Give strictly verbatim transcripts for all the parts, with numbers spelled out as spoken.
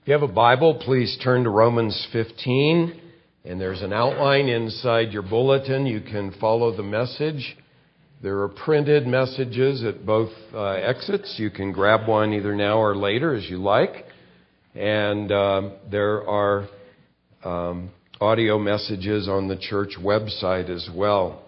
If you have a Bible, please turn to Romans fifteen, and there's an outline inside your bulletin. You can follow the message. There are printed messages at both uh, exits. You can grab one either now or later as you like. And uh, there are um, audio messages on the church website as well.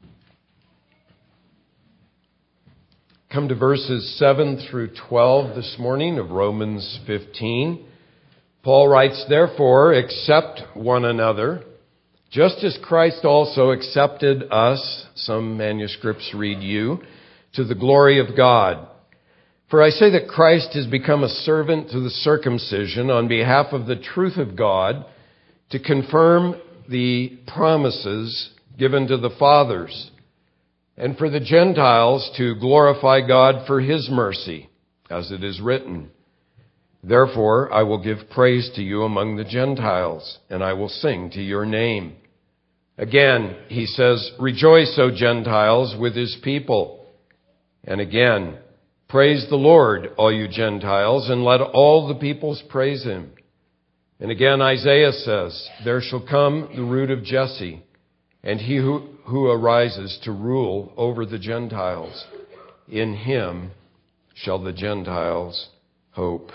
Come to verses seven through twelve this morning of Romans fifteen. Paul writes, "Therefore, accept one another, just as Christ also accepted us," some manuscripts read you, "to the glory of God. For I say that Christ has become a servant to the circumcision on behalf of the truth of God, to confirm the promises given to the fathers, and for the Gentiles to glorify God for his mercy, as it is written, 'Therefore I will give praise to you among the Gentiles, and I will sing to your name.' Again, he says, 'Rejoice, O Gentiles, with his people.' And again, 'Praise the Lord, all you Gentiles, and let all the peoples praise him.' And again, Isaiah says, 'There shall come the root of Jesse, and he who, who arises to rule over the Gentiles. In him shall the Gentiles hope.'"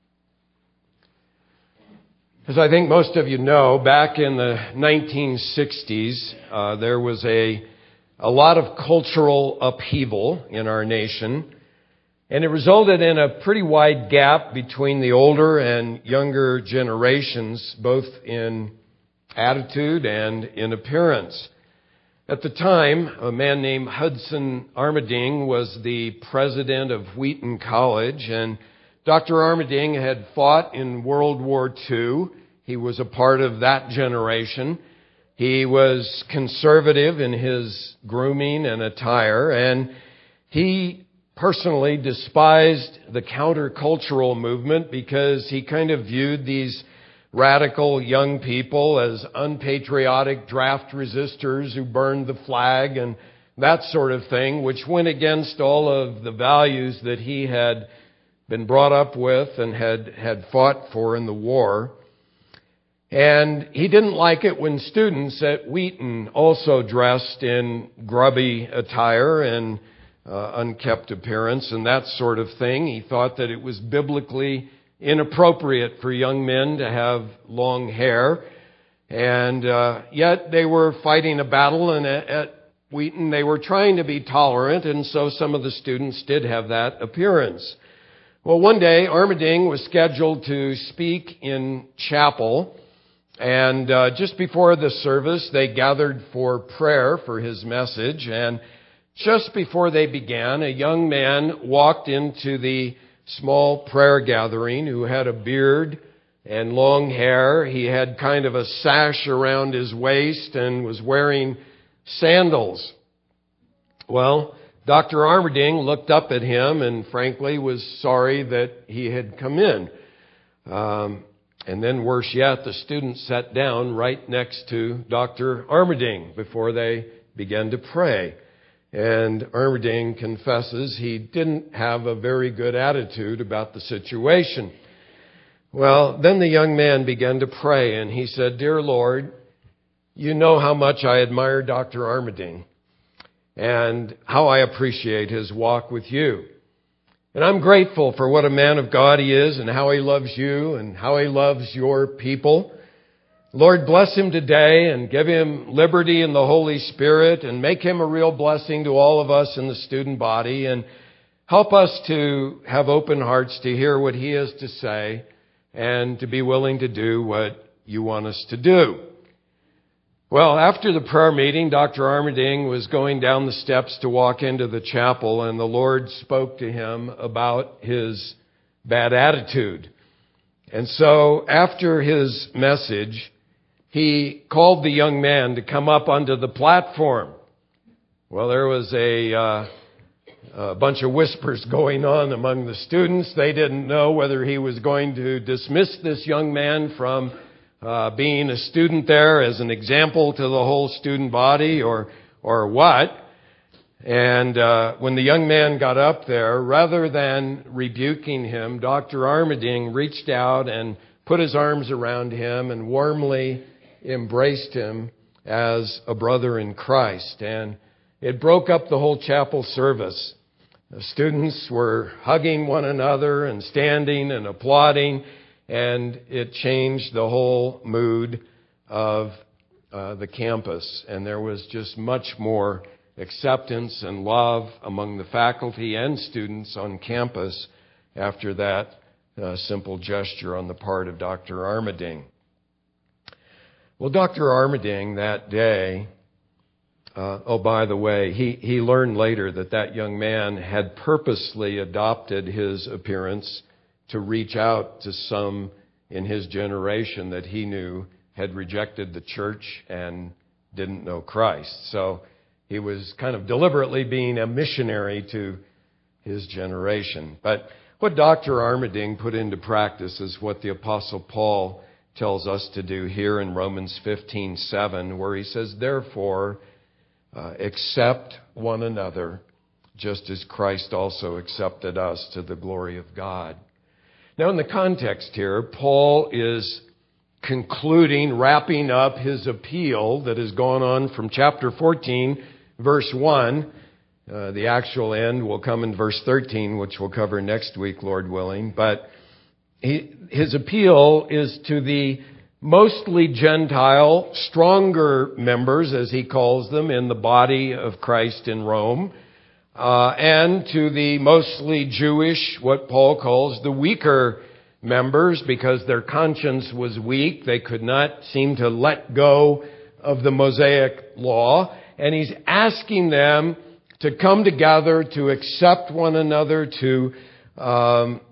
As I think most of you know, back in the nineteen sixties, uh, there was a, a lot of cultural upheaval in our nation, and it resulted in a pretty wide gap between the older and younger generations, both in attitude and in appearance. At the time, a man named Hudson Armerding was the president of Wheaton College, and Doctor Armerding had fought in World War Two. He was a part of that generation. He was conservative in his grooming and attire, and he personally despised the countercultural movement because he kind of viewed these radical young people as unpatriotic draft resistors who burned the flag and that sort of thing, which went against all of the values that he had been brought up with and had, had fought for in the war. And he didn't like it when students at Wheaton also dressed in grubby attire and uh, unkempt appearance and that sort of thing. He thought that it was biblically inappropriate for young men to have long hair. And uh, yet they were fighting a battle, and at, at Wheaton they were trying to be tolerant, and so some of the students did have that appearance. Well, one day Armerding was scheduled to speak in chapel. And uh, just before the service, they gathered for prayer for his message. And just before they began, a young man walked into the small prayer gathering who had a beard and long hair. He had kind of a sash around his waist and was wearing sandals. Well, Doctor Armerding looked up at him and frankly was sorry that he had come in. Um, And then worse yet, the students sat down right next to Doctor Armerding before they began to pray. And Armerding confesses he didn't have a very good attitude about the situation. Well, then the young man began to pray, and he said, "Dear Lord, you know how much I admire Doctor Armerding and how I appreciate his walk with you. And I'm grateful for what a man of God he is and how he loves you and how he loves your people. Lord, bless him today and give him liberty in the Holy Spirit and make him a real blessing to all of us in the student body, and help us to have open hearts to hear what he has to say and to be willing to do what you want us to do." Well, after the prayer meeting, Doctor Armerding was going down the steps to walk into the chapel, and the Lord spoke to him about his bad attitude. And so after his message, he called the young man to come up onto the platform. Well, there was a, uh, a bunch of whispers going on among the students. They didn't know whether he was going to dismiss this young man from Uh, being a student there as an example to the whole student body or or what. And uh, when the young man got up there, rather than rebuking him, Doctor Armerding reached out and put his arms around him and warmly embraced him as a brother in Christ. And it broke up the whole chapel service. The students were hugging one another and standing and applauding, and it changed the whole mood of uh, the campus. And there was just much more acceptance and love among the faculty and students on campus after that uh, simple gesture on the part of Doctor Armerding. Well, Doctor Armerding that day, uh, oh, by the way, he, he learned later that that young man had purposely adopted his appearance to reach out to some in his generation that he knew had rejected the church and didn't know Christ. So he was kind of deliberately being a missionary to his generation. But what Doctor Armerding put into practice is what the Apostle Paul tells us to do here in Romans fifteen seven, where he says, "Therefore, uh, accept one another, just as Christ also accepted us to the glory of God." Now, in the context here, Paul is concluding, wrapping up his appeal that has gone on from chapter fourteen, verse one. Uh, the actual end will come in verse thirteen, which we'll cover next week, Lord willing. But he, his appeal is to the mostly Gentile, stronger members, as he calls them, in the body of Christ in Rome, uh, and to the mostly Jewish, what Paul calls the weaker members, because their conscience was weak. They could not seem to let go of the Mosaic law. And he's asking them to come together, to accept one another, to um,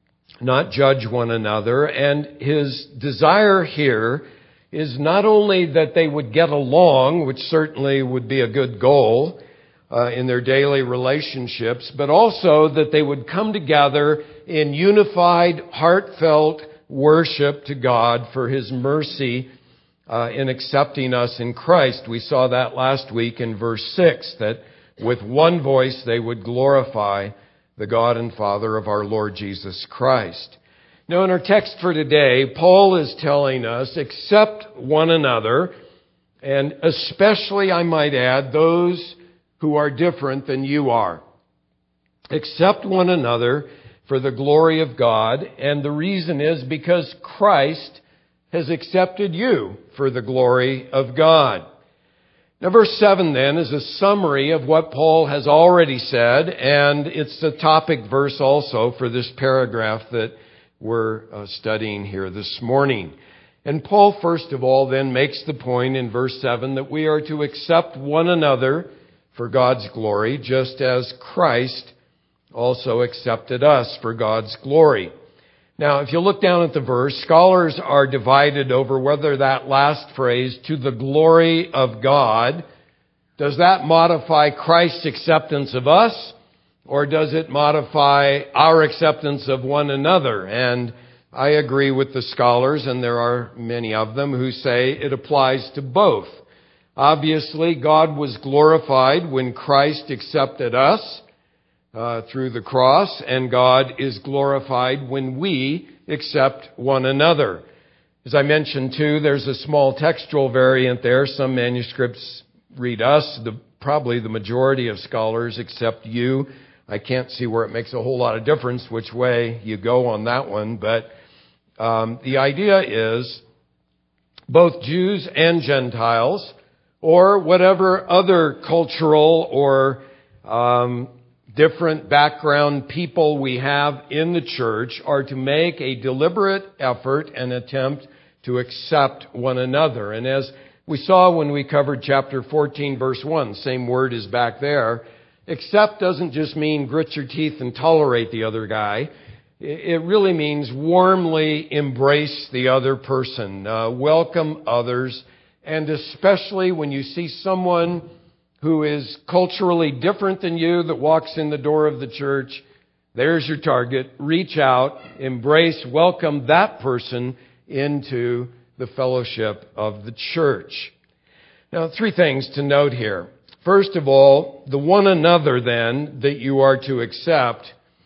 not judge one another. And his desire here is not only that they would get along, which certainly would be a good goal uh, in their daily relationships, but also that they would come together in unified, heartfelt worship to God for His mercy uh, in accepting us in Christ. We saw that last week in verse six, that with one voice they would glorify the God and Father of our Lord Jesus Christ. Now, in our text for today, Paul is telling us, accept one another, and especially, I might add, those who are different than you are. Accept one another for the glory of God, and the reason is because Christ has accepted you for the glory of God. Now, verse seven then is a summary of what Paul has already said, and it's the topic verse also for this paragraph that we're uh, studying here this morning. And Paul, first of all, then makes the point in verse seven that we are to accept one another for God's glory, just as Christ also accepted us for God's glory. Now, if you look down at the verse, scholars are divided over whether that last phrase, to the glory of God, does that modify Christ's acceptance of us, or does it modify our acceptance of one another? And I agree with the scholars, and there are many of them, who say it applies to both. Obviously, God was glorified when Christ accepted us Uh, through the cross, and God is glorified when we accept one another. As I mentioned too, there's a small textual variant there. Some manuscripts read us. The, probably the majority of scholars accept you. I can't see where it makes a whole lot of difference which way you go on that one, but um, the idea is both Jews and Gentiles, or whatever other cultural or um, different background people we have in the church, are to make a deliberate effort and attempt to accept one another. And as we saw when we covered chapter fourteen, verse one, same word is back there. Accept doesn't just mean grit your teeth and tolerate the other guy. It really means warmly embrace the other person, uh, welcome others, and especially when you see someone who is culturally different than you that walks in the door of the church, there's your target. Reach out, embrace, welcome that person into the fellowship of the church. Now, three things to note here. First of all, the one another then that you are to accept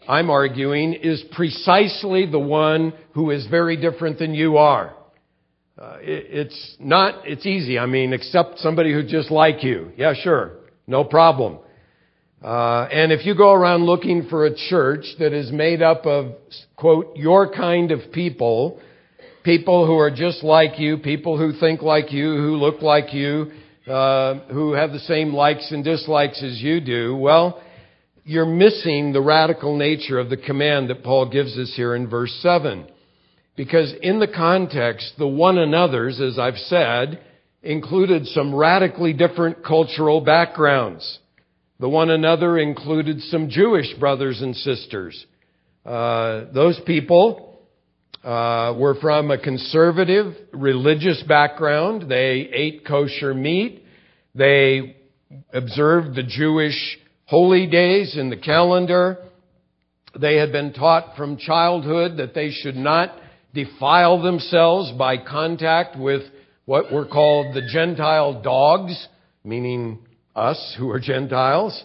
I'm arguing, is precisely the one who is very different than you are. Uh, it, it's not, it's easy. I mean, accept somebody who's just like you. Yeah, sure. No problem. Uh, and if you go around looking for a church that is made up of, quote, your kind of people, people who are just like you, people who think like you, who look like you, uh, who have the same likes and dislikes as you do, well, you're missing the radical nature of the command that Paul gives us here in verse seven. Because in the context, the one another's, as I've said, included some radically different cultural backgrounds. The one another included some Jewish brothers and sisters. Uh, those people uh, were from a conservative religious background. They ate kosher meat. They observed the Jewish holy days in the calendar. They had been taught from childhood that they should not defile themselves by contact with what were called the Gentile dogs, meaning us who are Gentiles.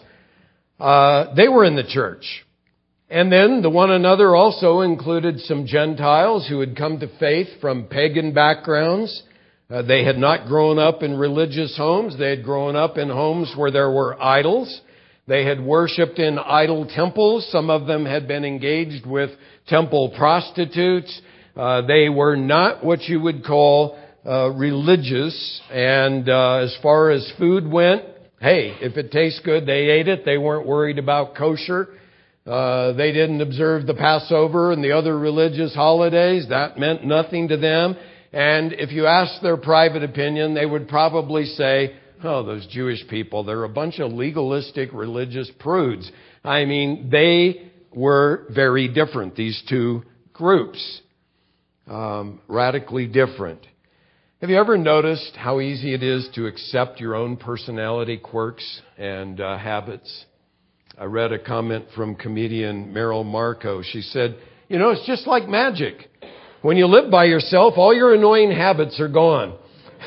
Uh, they were in the church. And then the one another also included some Gentiles who had come to faith from pagan backgrounds. Uh, they had not grown up in religious homes. They had grown up in homes where there were idols. They had worshipped in idol temples. Some of them had been engaged with temple prostitutes. Uh, they were not what you would call uh, religious. And uh, as far as food went, hey, if it tastes good, they ate it. They weren't worried about kosher. Uh, they didn't observe the Passover and the other religious holidays. That meant nothing to them. And if you asked their private opinion, they would probably say, oh, those Jewish people, they're a bunch of legalistic religious prudes. I mean, they were very different, these two groups. Um, radically different. Have you ever noticed how easy it is to accept your own personality quirks and uh, habits? I read a comment from comedian Meryl Marco. She said, you know, it's just like magic. When you live by yourself, all your annoying habits are gone.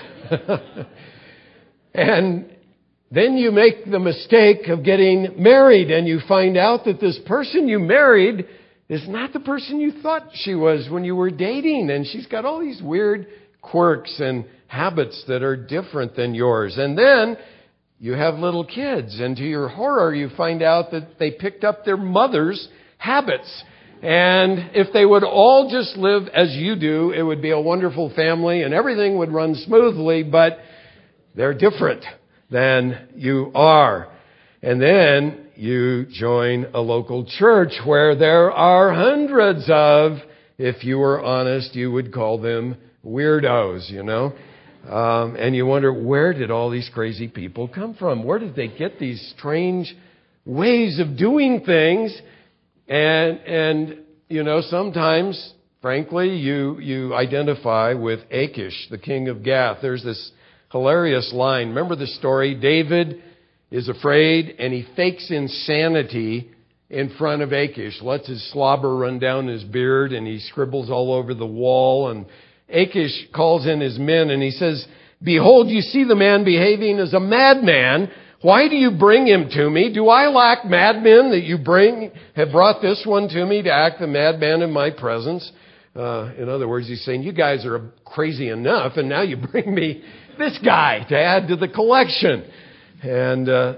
And then you make the mistake of getting married and you find out that this person you married is not the person you thought she was when you were dating. And she's got all these weird quirks and habits that are different than yours. And then you have little kids, and to your horror, you find out that they picked up their mother's habits. And if they would all just live as you do, it would be a wonderful family and everything would run smoothly, but they're different than you are. And then you join a local church where there are hundreds of, if you were honest, you would call them weirdos, you know. Um, and you wonder, where did all these crazy people come from? Where did they get these strange ways of doing things? And, and you know, sometimes, frankly, you, you identify with Achish, the king of Gath. There's this hilarious line. Remember the story? David is afraid and he fakes insanity in front of Achish, lets his slobber run down his beard, and he scribbles all over the wall. And Achish calls in his men and he says, behold, you see the man behaving as a madman. Why do you bring him to me? Do I lack madmen that you bring, have brought this one to me to act the madman in my presence? Uh, in other words, he's saying, you guys are crazy enough, and now you bring me this guy to add to the collection. And uh,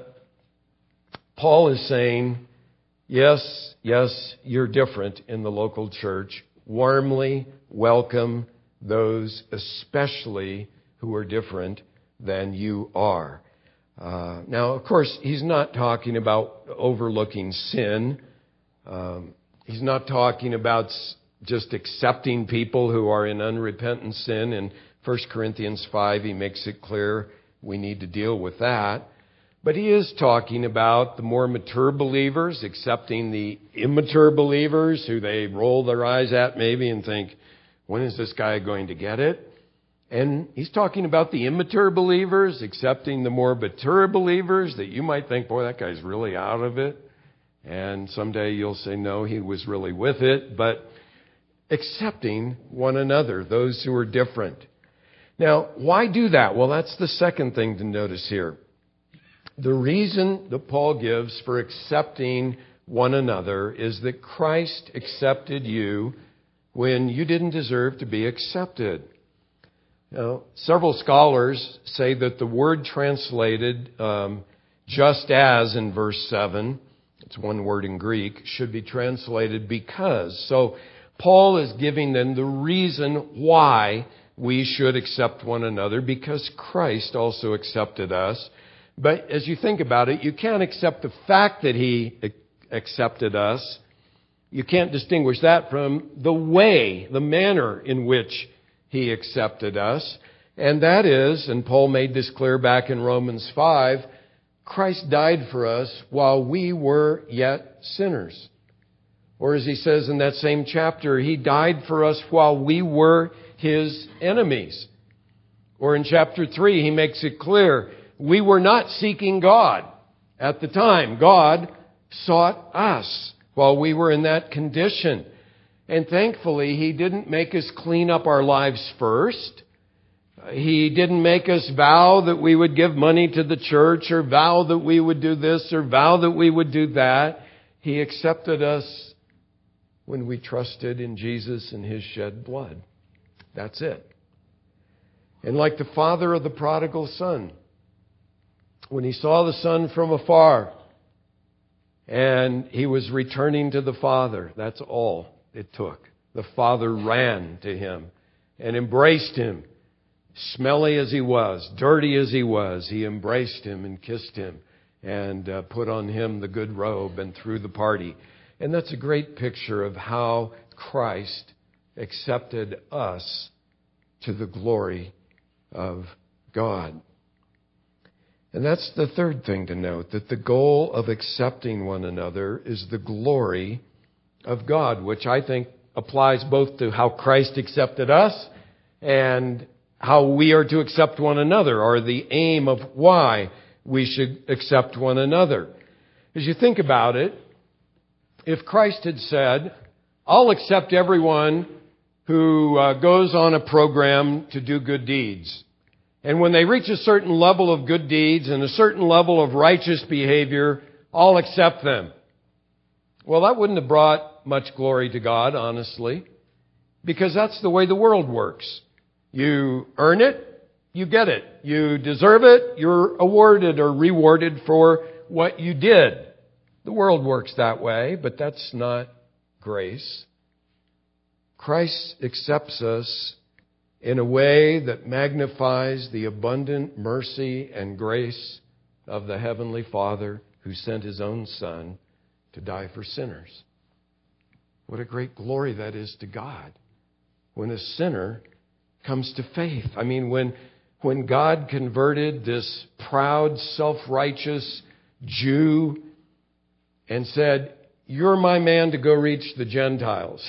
Paul is saying, yes, yes, you're different in the local church. Warmly welcome those especially who are different than you are. Uh, now, of course, he's not talking about overlooking sin. Um, he's not talking about just accepting people who are in unrepentant sin. In First Corinthians five, he makes it clear we need to deal with that. But he is talking about the more mature believers, accepting the immature believers who they roll their eyes at maybe and think, when is this guy going to get it? And he's talking about the immature believers, accepting the more mature believers that you might think, boy, that guy's really out of it. And someday you'll say, no, he was really with it. But accepting one another, those who are different. Now, why do that? Well, that's the second thing to notice here. The reason that Paul gives for accepting one another is that Christ accepted you when you didn't deserve to be accepted. Now, several scholars say that the word translated um, just as in verse seven, it's one word in Greek, should be translated because. So Paul is giving them the reason why we should accept one another, because Christ also accepted us. But as you think about it, you can't accept the fact that He accepted us. You can't distinguish that from the way, the manner in which He accepted us. And that is, and Paul made this clear back in Romans five, Christ died for us while we were yet sinners. Or as he says in that same chapter, He died for us while we were His enemies. Or in chapter three, he makes it clear, we were not seeking God at the time. God sought us while we were in that condition. And thankfully, He didn't make us clean up our lives first. He didn't make us vow that we would give money to the church, or vow that we would do this, or vow that we would do that. He accepted us when we trusted in Jesus and His shed blood. That's it. And like the father of the prodigal son, when he saw the son from afar and he was returning to the father, that's all it took. The father ran to him and embraced him. Smelly as he was, dirty as he was, he embraced him and kissed him and uh, put on him the good robe and threw the party. And that's a great picture of how Christ accepted us to the glory of God. And that's the third thing to note, that the goal of accepting one another is the glory of God, which I think applies both to how Christ accepted us and how we are to accept one another, or the aim of why we should accept one another. As you think about it, if Christ had said, I'll accept everyone who uh, goes on a program to do good deeds, and when they reach a certain level of good deeds and a certain level of righteous behavior, I'll accept them. Well, that wouldn't have brought much glory to God, honestly, because that's the way the world works. You earn it, you get it. You deserve it, you're awarded or rewarded for what you did. The world works that way, but that's not grace. Christ accepts us in a way that magnifies the abundant mercy and grace of the Heavenly Father who sent His own Son to die for sinners. What a great glory that is to God when a sinner comes to faith. I mean, when, when God converted this proud, self-righteous Jew and said, you're my man to go reach the Gentiles.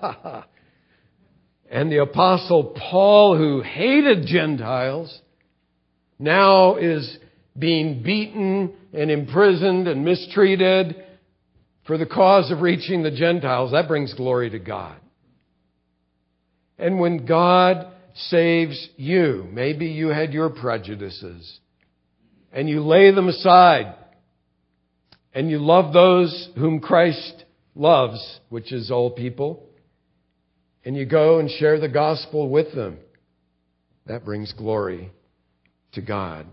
And the Apostle Paul, who hated Gentiles, now is being beaten and imprisoned and mistreated for the cause of reaching the Gentiles. That brings glory to God. And when God saves you, maybe you had your prejudices, and you lay them aside, and you love those whom Christ loves, which is all people, and you go and share the gospel with them. That brings glory to God.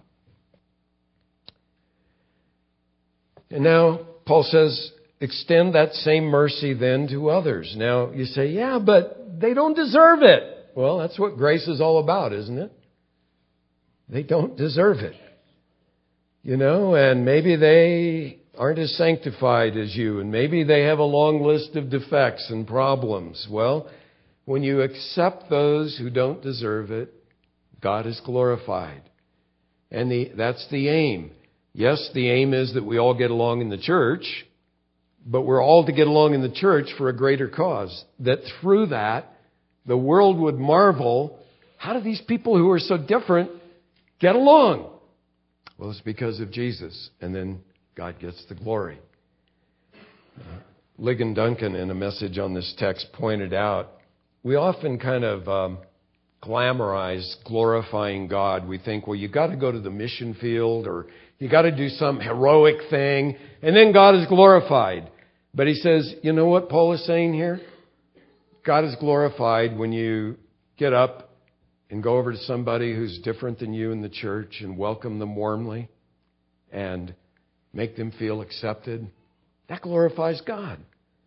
And now, Paul says, extend that same mercy then to others. Now, you say, yeah, but they don't deserve it. Well, that's what grace is all about, isn't it? They don't deserve it. You know, and maybe they aren't as sanctified as you, and maybe they have a long list of defects and problems. Well, when you accept those who don't deserve it, God is glorified. And the, that's the aim. Yes, the aim is that we all get along in the church, but we're all to get along in the church for a greater cause. That through that, the world would marvel, how do these people who are so different get along? Well, it's because of Jesus. And then God gets the glory. Uh, Ligon Duncan, in a message on this text, pointed out, we often kind of um, glamorize glorifying God. We think, well, you got to go to the mission field, or you got to do some heroic thing, and then God is glorified. But he says, you know what Paul is saying here? God is glorified when you get up and go over to somebody who's different than you in the church and welcome them warmly and make them feel accepted. That glorifies God.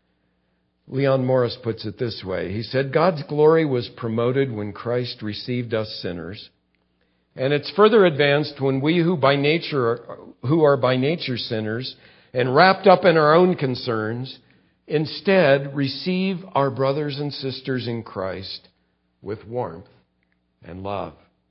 Leon Morris puts it this way. He said, God's glory was promoted when Christ received us sinners, and it's further advanced when we who by nature are, who are by nature sinners and wrapped up in our own concerns, instead receive our brothers and sisters in Christ with warmth and love.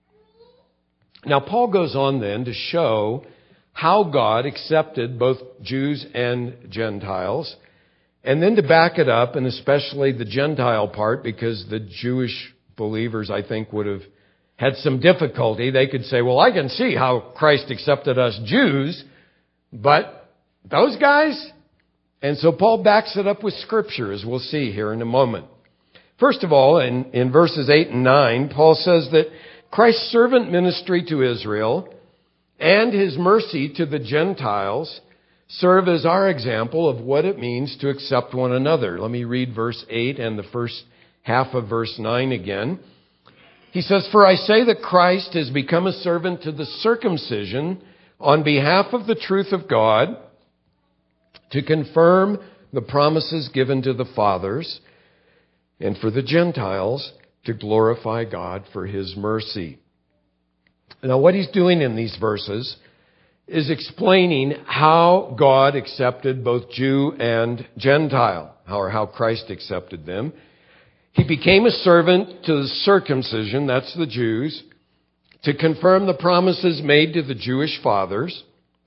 Now, Paul goes on then to show how God accepted both Jews and Gentiles, and then to back it up, and especially the Gentile part, because the Jewish believers, I think, would have had some difficulty. They could say, well, I can see how Christ accepted us Jews, but those guys? And so Paul backs it up with Scripture, as we'll see here in a moment. First of all, in, in verses eight and nine, Paul says that Christ's servant ministry to Israel and his mercy to the Gentiles serve as our example of what it means to accept one another. Let me read verse eight and the first half of verse nine again. He says, For I say that Christ has become a servant to the circumcision on behalf of the truth of God, to confirm the promises given to the fathers, and for the Gentiles to glorify God for his mercy. Now, what he's doing in these verses is explaining how God accepted both Jew and Gentile, or how Christ accepted them. He became a servant to the circumcision, that's the Jews, to confirm the promises made to the Jewish fathers.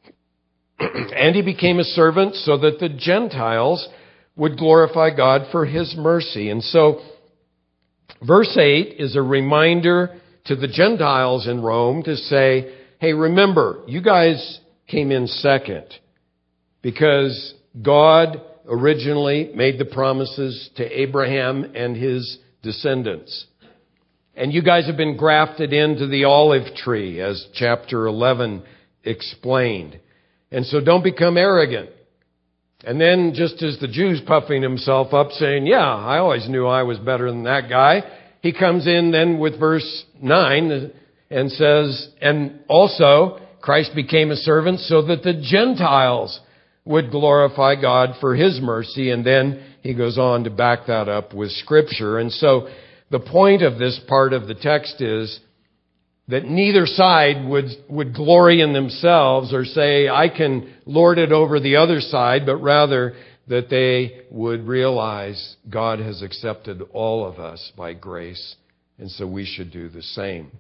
And he became a servant so that the Gentiles would glorify God for his mercy. And so, verse eight is a reminder to the Gentiles in Rome to say, hey, remember, you guys came in second because God originally made the promises to Abraham and his descendants. And you guys have been grafted into the olive tree, as chapter eleven explained. And so don't become arrogant. And then just as the Jew's puffing himself up saying, yeah, I always knew I was better than that guy, he comes in then with verse nine and says, and also Christ became a servant so that the Gentiles would glorify God for his mercy. And then he goes on to back that up with Scripture. And so the point of this part of the text is that neither side would, would glory in themselves or say, I can lord it over the other side, but rather that they would realize God has accepted all of us by grace, and so we should do the same.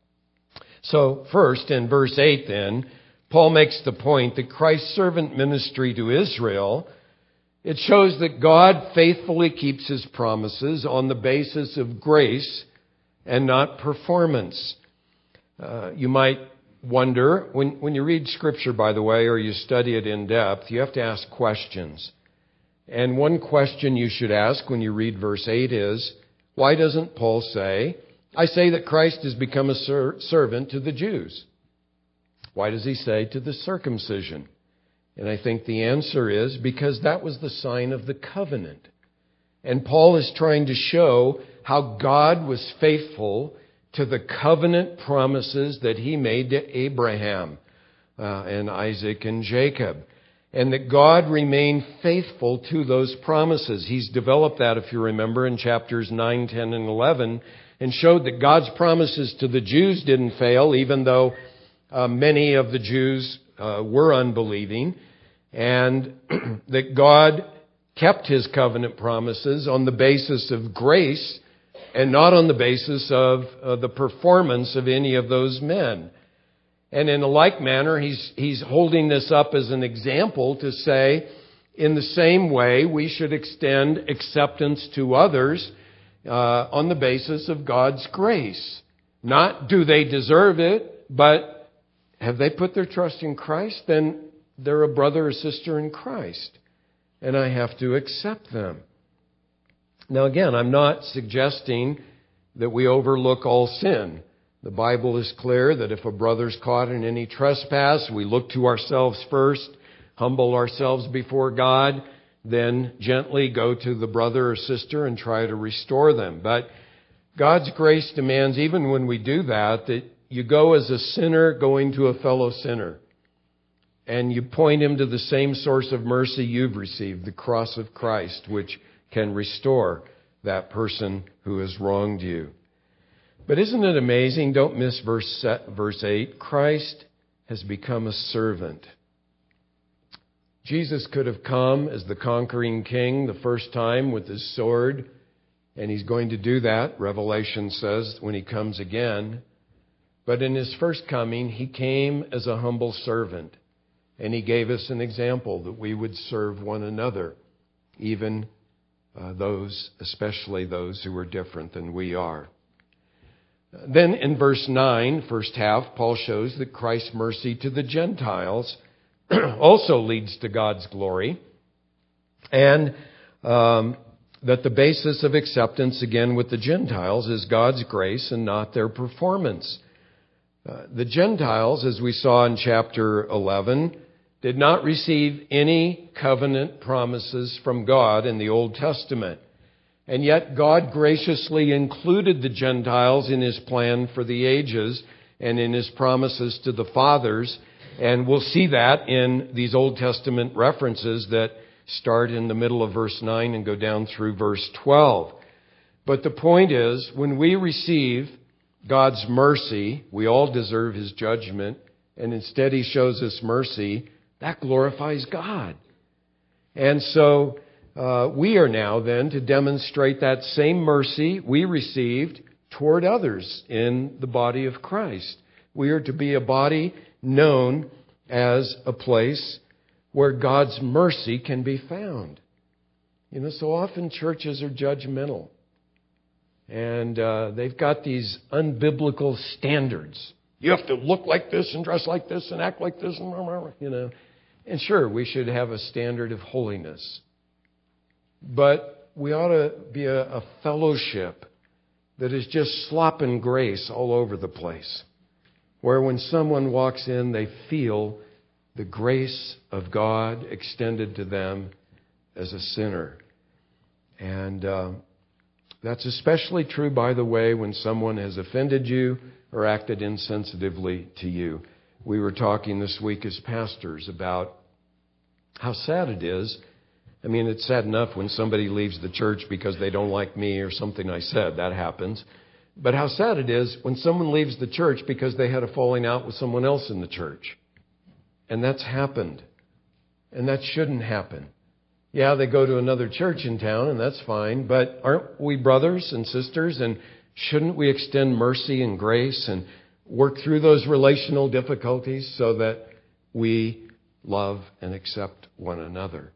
So first, in verse eight then, Paul makes the point that Christ's servant ministry to Israel, it shows that God faithfully keeps his promises on the basis of grace and not performance. Uh, you might wonder, when, when you read Scripture, by the way, or you study it in depth, you have to ask questions. And one question you should ask when you read verse eight is, why doesn't Paul say, I say that Christ has become a ser- servant to the Jews? Why does he say to the circumcision? And I think the answer is because that was the sign of the covenant. And Paul is trying to show how God was faithful to the covenant promises that he made to Abraham uh, and Isaac and Jacob. And that God remained faithful to those promises. He's developed that, if you remember, in chapters nine, ten, and eleven, and showed that God's promises to the Jews didn't fail, even though uh, many of the Jews uh, were unbelieving, and that God kept his covenant promises on the basis of grace and not on the basis of uh, the performance of any of those men. And in a like manner, he's, he's holding this up as an example to say, in the same way, we should extend acceptance to others uh, on the basis of God's grace. Not do they deserve it, but have they put their trust in Christ? Then they're a brother or sister in Christ, and I have to accept them. Now again, I'm not suggesting that we overlook all sin. The Bible is clear that if a brother's caught in any trespass, we look to ourselves first, humble ourselves before God, then gently go to the brother or sister and try to restore them. But God's grace demands, even when we do that, that you go as a sinner going to a fellow sinner. And you point him to the same source of mercy you've received, the cross of Christ, which can restore that person who has wronged you. But isn't it amazing? Don't miss verse verse eight. Christ has become a servant. Jesus could have come as the conquering king the first time with his sword, and he's going to do that, Revelation says, when he comes again. But in his first coming, he came as a humble servant, and he gave us an example that we would serve one another, even uh, those, especially those who are different than we are. Then in verse nine, first half, Paul shows that Christ's mercy to the Gentiles also leads to God's glory, and um, that the basis of acceptance, again, with the Gentiles is God's grace and not their performance. Uh, the Gentiles, as we saw in chapter eleven, did not receive any covenant promises from God in the Old Testament. And yet God graciously included the Gentiles in his plan for the ages and in his promises to the fathers. And we'll see that in these Old Testament references that start in the middle of verse nine and go down through verse twelve. But the point is, when we receive God's mercy, we all deserve his judgment, and instead he shows us mercy, that glorifies God. And so uh, we are now then to demonstrate that same mercy we received toward others in the body of Christ. We are to be a body known as a place where God's mercy can be found. You know, so often churches are judgmental. And uh, they've got these unbiblical standards. You have to look like this and dress like this and act like this, and you know. And sure, we should have a standard of holiness. But we ought to be a, a fellowship that is just slopping grace all over the place, where when someone walks in, they feel the grace of God extended to them as a sinner. And uh, that's especially true, by the way, when someone has offended you or acted insensitively to you. We were talking this week as pastors about how sad it is. I mean, it's sad enough when somebody leaves the church because they don't like me or something I said. That happens. But how sad it is when someone leaves the church because they had a falling out with someone else in the church. And that's happened. And that shouldn't happen. Yeah, they go to another church in town, and that's fine. But aren't we brothers and sisters? And shouldn't we extend mercy and grace and work through those relational difficulties so that we love and accept one another?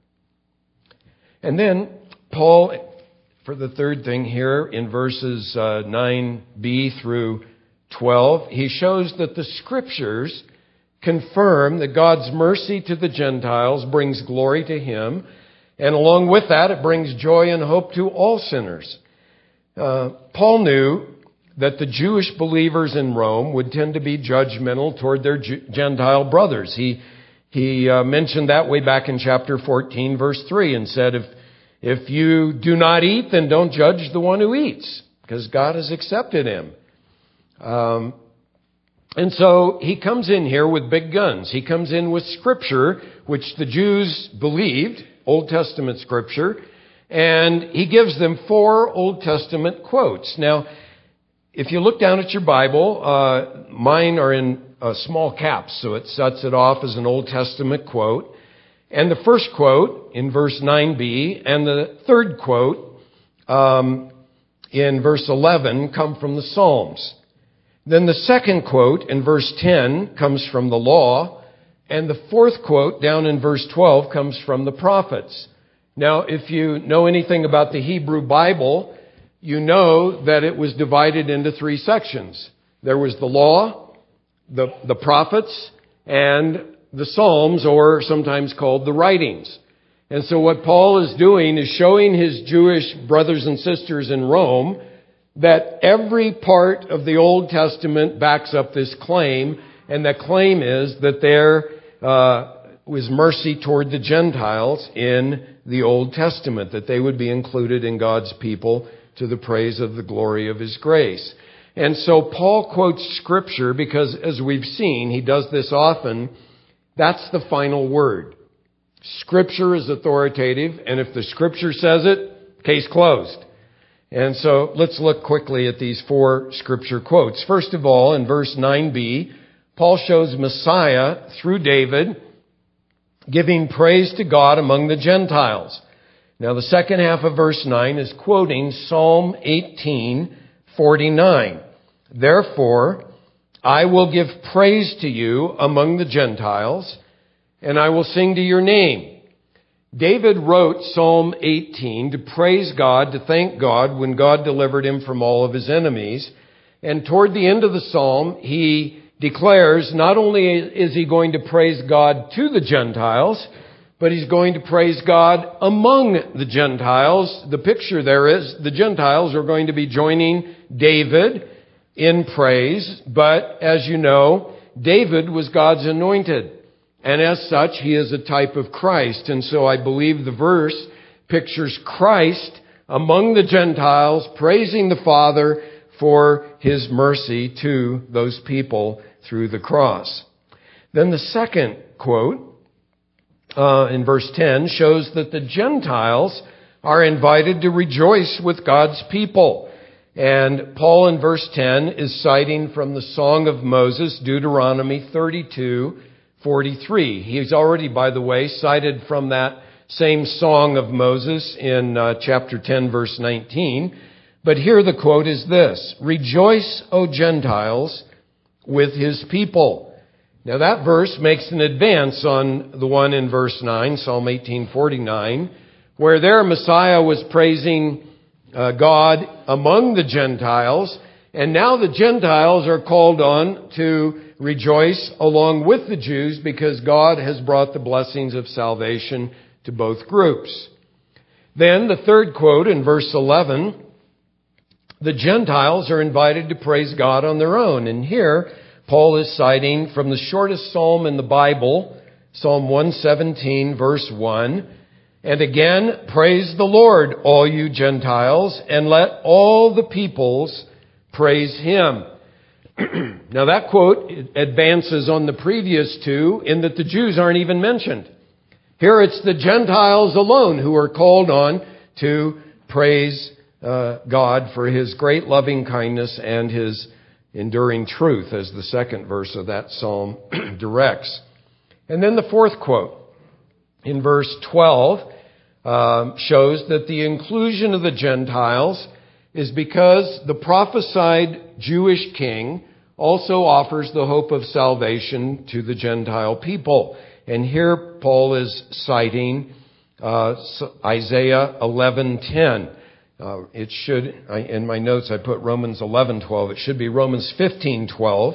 And then Paul, for the third thing here, in verses uh, nine b through twelve, he shows that the Scriptures confirm that God's mercy to the Gentiles brings glory to him, and along with that, it brings joy and hope to all sinners. Uh, Paul knew that the Jewish believers in Rome would tend to be judgmental toward their G- Gentile brothers. He he uh, mentioned that way back in chapter fourteen, verse three, and said, if if you do not eat, then don't judge the one who eats, because God has accepted him. Um, and so he comes in here with big guns. He comes in with Scripture, which the Jews believed, Old Testament Scripture, and he gives them four Old Testament quotes. Now, if you look down at your Bible, uh, mine are in uh, small caps, so it sets it off as an Old Testament quote. And the first quote in verse nine b and the third quote um, in verse eleven come from the Psalms. Then the second quote in verse ten comes from the law, and the fourth quote down in verse twelve comes from the prophets. Now, if you know anything about the Hebrew Bible, you know that it was divided into three sections. There was the law, the, the prophets, and the Psalms, or sometimes called the writings. And so what Paul is doing is showing his Jewish brothers and sisters in Rome that every part of the Old Testament backs up this claim, and that claim is that there uh, was mercy toward the Gentiles in the Old Testament, that they would be included in God's people to the praise of the glory of His grace. And so Paul quotes Scripture because, as we've seen, he does this often. That's the final word. Scripture is authoritative, and if the Scripture says it, case closed. And so let's look quickly at these four Scripture quotes. First of all, in verse nine b, Paul shows Messiah through David giving praise to God among the Gentiles. Now, the second half of verse nine is quoting Psalm eighteen forty-nine. Therefore, I will give praise to you among the Gentiles, and I will sing to your name. David wrote Psalm eighteen to praise God, to thank God when God delivered him from all of his enemies. And toward the end of the psalm, he declares not only is he going to praise God to the Gentiles, but he's going to praise God among the Gentiles. The picture there is the Gentiles are going to be joining David in praise. But as you know, David was God's anointed. And as such, he is a type of Christ. And so I believe the verse pictures Christ among the Gentiles, praising the Father for His mercy to those people through the cross. Then the second quote uh, in verse ten shows that the Gentiles are invited to rejoice with God's people. And Paul in verse ten is citing from the Song of Moses, Deuteronomy thirty-two forty-three. He's already, by the way, cited from that same Song of Moses in uh, chapter ten, verse nineteen. But here the quote is this: "Rejoice, O Gentiles, with His people." Now that verse makes an advance on the one in verse nine, Psalm eighteen forty-nine, where there Messiah was praising uh, God among the Gentiles, and now the Gentiles are called on to rejoice along with the Jews because God has brought the blessings of salvation to both groups. Then the third quote in verse eleven, the Gentiles are invited to praise God on their own. And here Paul is citing from the shortest psalm in the Bible, Psalm one seventeen, verse one. "And again, praise the Lord, all you Gentiles, and let all the peoples praise Him." Now that quote advances on the previous two in that the Jews aren't even mentioned. Here it's the Gentiles alone who are called on to praise uh, God for His great loving kindness and His enduring truth, as the second verse of that psalm directs. And then the fourth quote in verse twelve uh, shows that the inclusion of the Gentiles is because the prophesied Jewish king also offers the hope of salvation to the Gentile people. And here Paul is citing uh, Isaiah eleven ten. Uh, it should, I, in my notes I put Romans eleven twelve. It should be Romans fifteen twelve.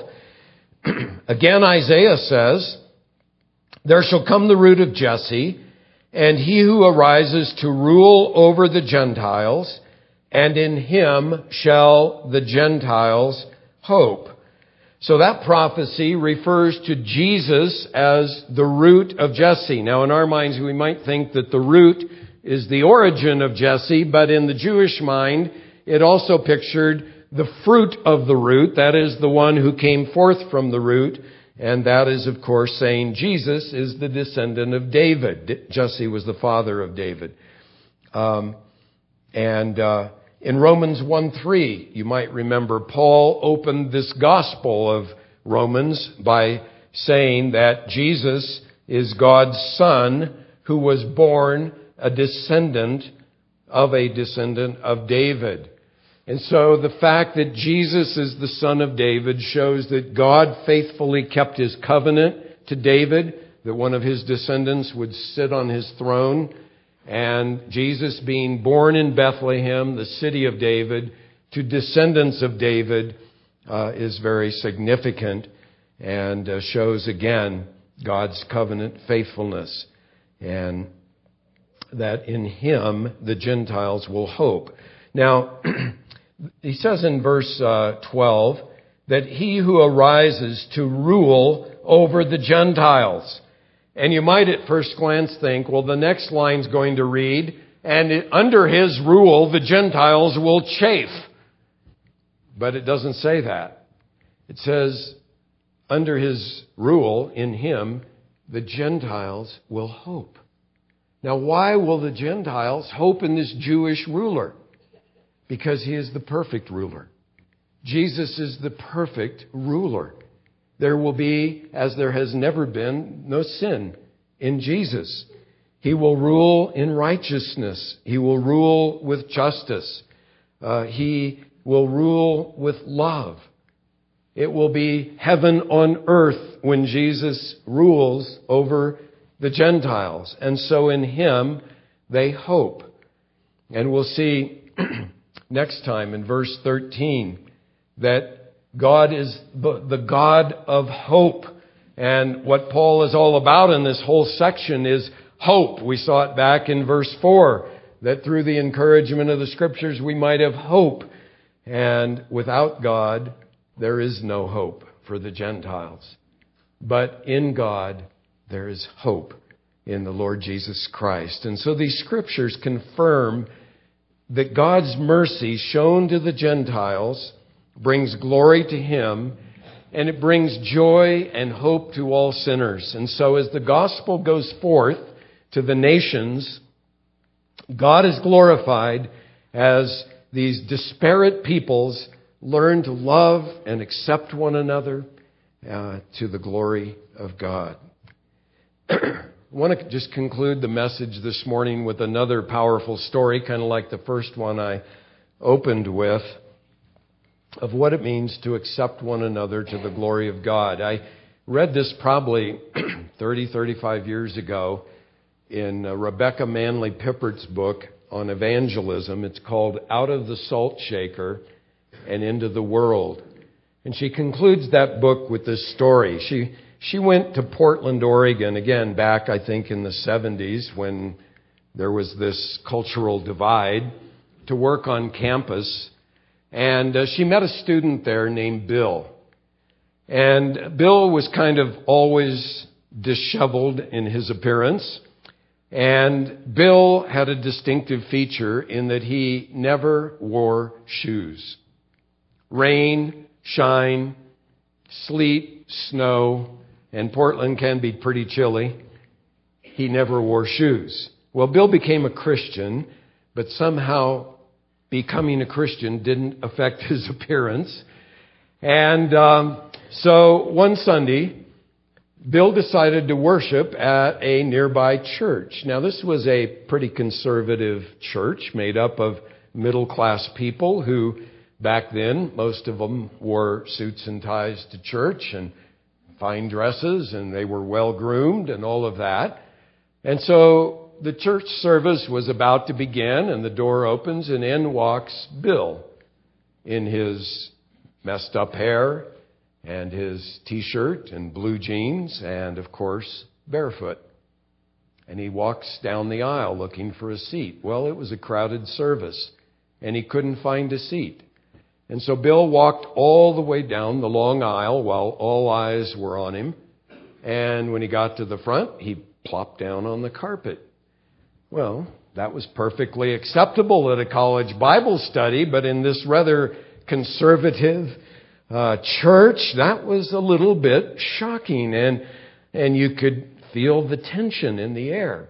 Again, Isaiah says, "There shall come the root of Jesse, and he who arises to rule over the Gentiles, and in him shall the Gentiles hope." So that prophecy refers to Jesus as the root of Jesse. Now, in our minds, we might think that the root is the origin of Jesse, but in the Jewish mind, it also pictured the fruit of the root. That is the one who came forth from the root. And that is, of course, saying Jesus is the descendant of David. Jesse was the father of David. Um, and uh, in Romans one three, you might remember, Paul opened this gospel of Romans by saying that Jesus is God's Son who was born a descendant of a descendant of David. And so the fact that Jesus is the son of David shows that God faithfully kept His covenant to David, that one of his descendants would sit on his throne. And Jesus being born in Bethlehem, the city of David, to descendants of David uh, is very significant and uh, shows again God's covenant faithfulness, and that in Him the Gentiles will hope. Now, he says in verse uh, twelve that He who arises to rule over the Gentiles. And you might at first glance think, well, the next line's going to read, and it, under his rule, the Gentiles will chafe. But it doesn't say that. It says, under his rule, in him, the Gentiles will hope. Now, why will the Gentiles hope in this Jewish ruler? Because he is the perfect ruler. Jesus is the perfect ruler. There will be, as there has never been, no sin in Jesus. He will rule in righteousness. He will rule with justice. Uh, he will rule with love. It will be heaven on earth when Jesus rules over the Gentiles. And so in him, they hope. And we'll see next time in verse thirteen that God is the God of hope. And what Paul is all about in this whole section is hope. We saw it back in verse four, that through the encouragement of the Scriptures we might have hope. And without God, there is no hope for the Gentiles. But in God, there is hope in the Lord Jesus Christ. And so these Scriptures confirm that God's mercy shown to the Gentiles brings glory to Him, and it brings joy and hope to all sinners. And so as the gospel goes forth to the nations, God is glorified as these disparate peoples learn to love and accept one another uh, to the glory of God. I want to just conclude the message this morning with another powerful story, kind of like the first one I opened with, of what it means to accept one another to the glory of God. I read this probably thirty, thirty-five years ago in uh, Rebecca Manley Pippert's book on evangelism. It's called Out of the Salt Shaker and Into the World. And she concludes that book with this story. She she went to Portland, Oregon, again, back, I think, in the seventies when there was this cultural divide, to work on campus. And uh, she met a student there named Bill. And Bill was kind of always disheveled in his appearance. And Bill had a distinctive feature in that he never wore shoes. Rain, shine, sleet, snow, and Portland can be pretty chilly. He never wore shoes. Well, Bill became a Christian, but somehow becoming a Christian didn't affect his appearance. And um, so one Sunday, Bill decided to worship at a nearby church. Now, this was a pretty conservative church made up of middle-class people who, back then, most of them wore suits and ties to church and fine dresses, and they were well-groomed and all of that. And so the church service was about to begin, and the door opens, and in walks Bill in his messed up hair and his T-shirt and blue jeans and, of course, barefoot. And he walks down the aisle looking for a seat. Well, it was a crowded service, and he couldn't find a seat. And so Bill walked all the way down the long aisle while all eyes were on him. And when he got to the front, he plopped down on the carpet. Well, that was perfectly acceptable at a college Bible study, but in this rather conservative uh, church, that was a little bit shocking, and and you could feel the tension in the air.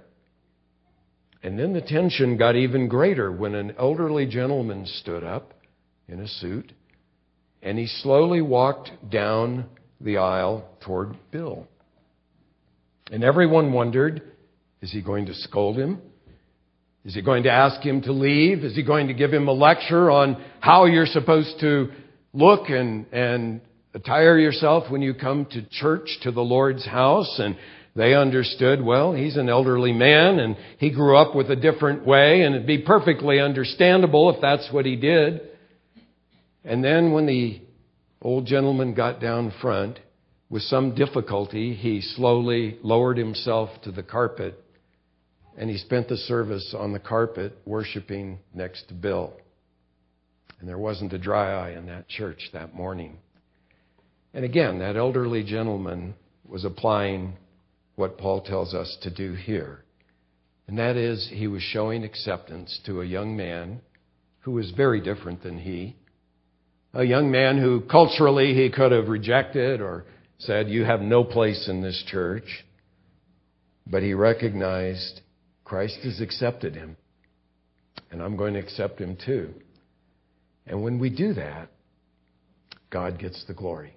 And then the tension got even greater when an elderly gentleman stood up in a suit, and he slowly walked down the aisle toward Bill. And everyone wondered, is he going to scold him? Is he going to ask him to leave? Is he going to give him a lecture on how you're supposed to look and, and attire yourself when you come to church, to the Lord's house? And they understood, well, he's an elderly man and he grew up with a different way, and it'd be perfectly understandable if that's what he did. And then when the old gentleman got down front, with some difficulty, he slowly lowered himself to the carpet, and he spent the service on the carpet worshiping next to Bill. And there wasn't a dry eye in that church that morning. And again, that elderly gentleman was applying what Paul tells us to do here. And that is, he was showing acceptance to a young man who was very different than he. A young man who culturally he could have rejected or said, you have no place in this church. But he recognized Christ has accepted him, and I'm going to accept him too. And when we do that, God gets the glory.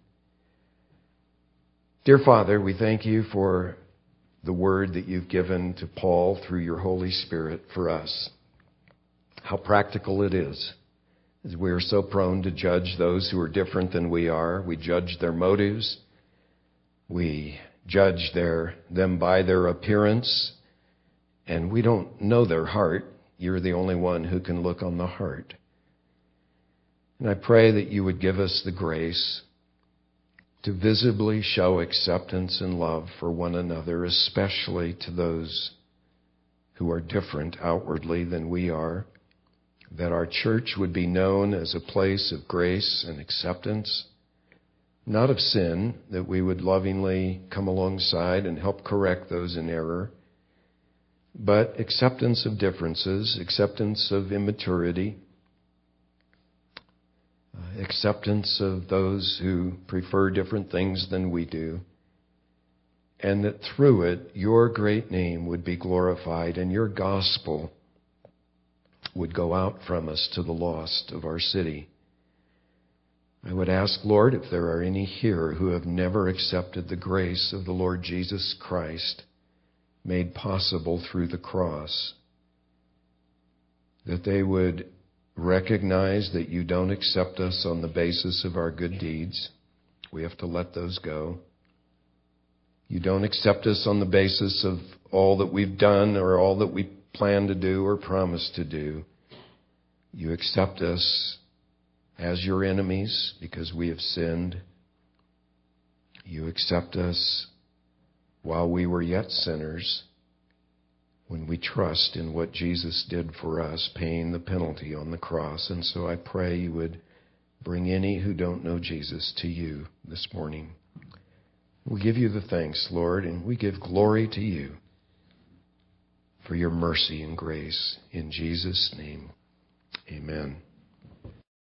Dear Father, we thank you for the word that you've given to Paul through your Holy Spirit for us. How practical it is, as we are so prone to judge those who are different than we are. We judge their motives. We judge their them by their appearance, and we don't know their heart. You're the only one who can look on the heart. And I pray that you would give us the grace to visibly show acceptance and love for one another, especially to those who are different outwardly than we are, that our church would be known as a place of grace and acceptance, not of sin, that we would lovingly come alongside and help correct those in error, but acceptance of differences, acceptance of immaturity, uh, acceptance of those who prefer different things than we do, and that through it, your great name would be glorified and your gospel would go out from us to the lost of our city. I would ask, Lord, if there are any here who have never accepted the grace of the Lord Jesus Christ made possible through the cross, that they would recognize that you don't accept us on the basis of our good deeds. We have to let those go. You don't accept us on the basis of all that we've done or all that we plan to do or promise to do. You accept us as your enemies because we have sinned. You accept us while we were yet sinners, when we trust in what Jesus did for us, paying the penalty on the cross. And so I pray you would bring any who don't know Jesus to you this morning. We give you the thanks, Lord, and we give glory to you for your mercy and grace. In Jesus' name, amen.